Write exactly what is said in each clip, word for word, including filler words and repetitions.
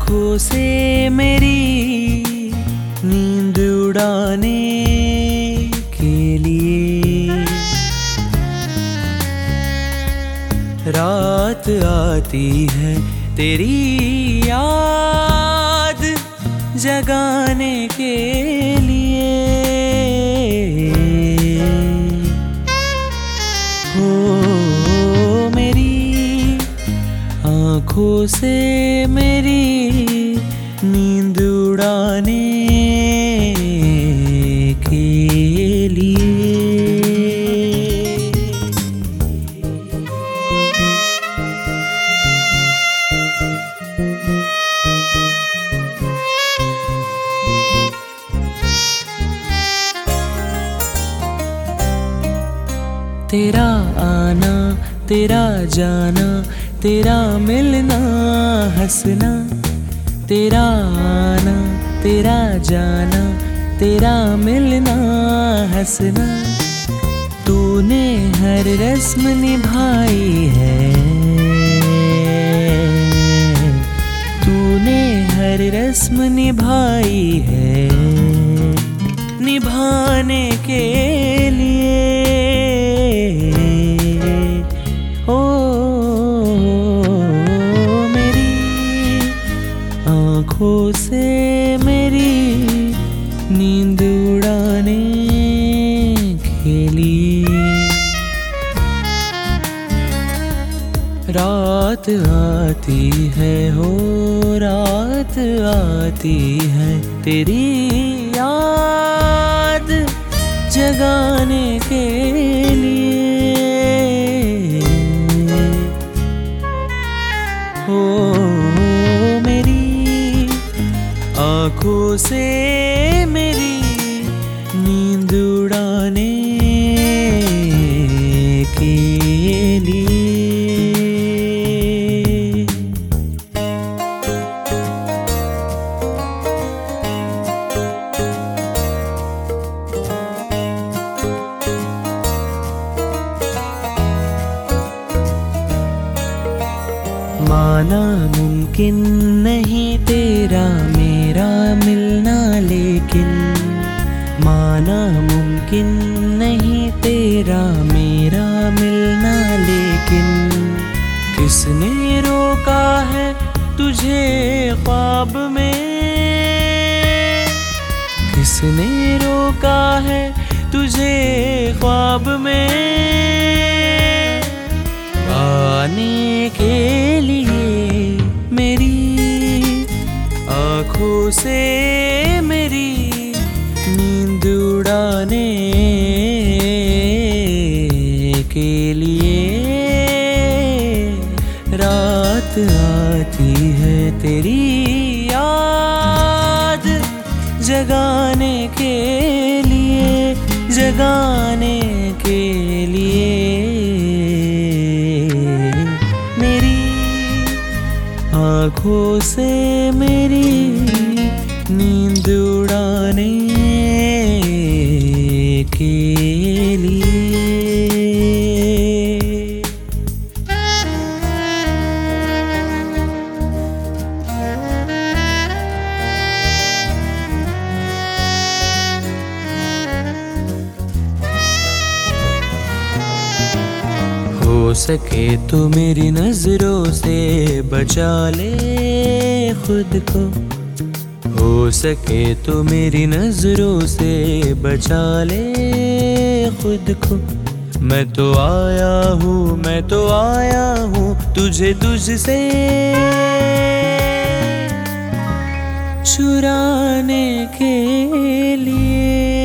आँखों से मेरी नींद उड़ाने के लिए रात आती है तेरी याद जगाने के लिए। हो मेरी आँखों से मेरी नींद उड़ाने के लिए। तेरा आना तेरा जाना तेरा मिलना हंसना, तेरा आना तेरा जाना तेरा मिलना हंसना, तूने हर रस्म निभाई है, तूने हर रस्म निभाई है निभाने के लिए। ओ मेरी आँखों से मेरी नींद उड़ाने के लिए। रात आती है हो रात आती है तेरी याद जगाने के लिए। हो मेरी आँखों से मेरी नींद उड़ाने के लिए। माना मुमकिन नहीं तेरा मेरा मिलना, लेकिन माना मुमकिन नहीं तेरा मेरा मिलना, लेकिन किसने रोका है तुझे ख्वाब में, किसने रोका है तुझे ख्वाब में आने के लिए। मेरी आँखों से मेरी नींद उड़ाने के लिए। रात आती है तेरी याद जगाने के लिए, जगाने के लिए। आँखों से मेरी नींद उड़ाने के लिए। हो सके तो मेरी नजरों से बचा ले खुद को, हो सके तो मेरी नजरों से बचा ले खुद को। मैं तो आया हूँ मैं तो आया हूँ तुझे तुझसे चुराने के लिए।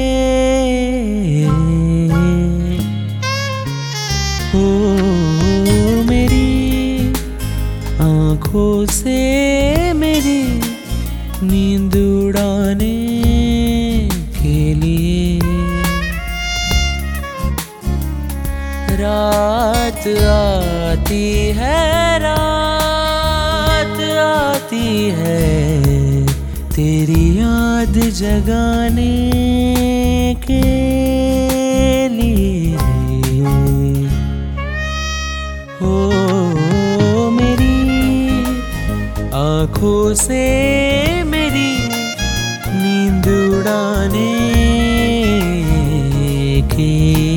हो मेरी आँखों से मेरी नींद उड़ाने के लिए। रात आती है रात आती है तेरी याद जगाने के लिए। हो मेरी आँखों से मेरी नींद उड़ाने की।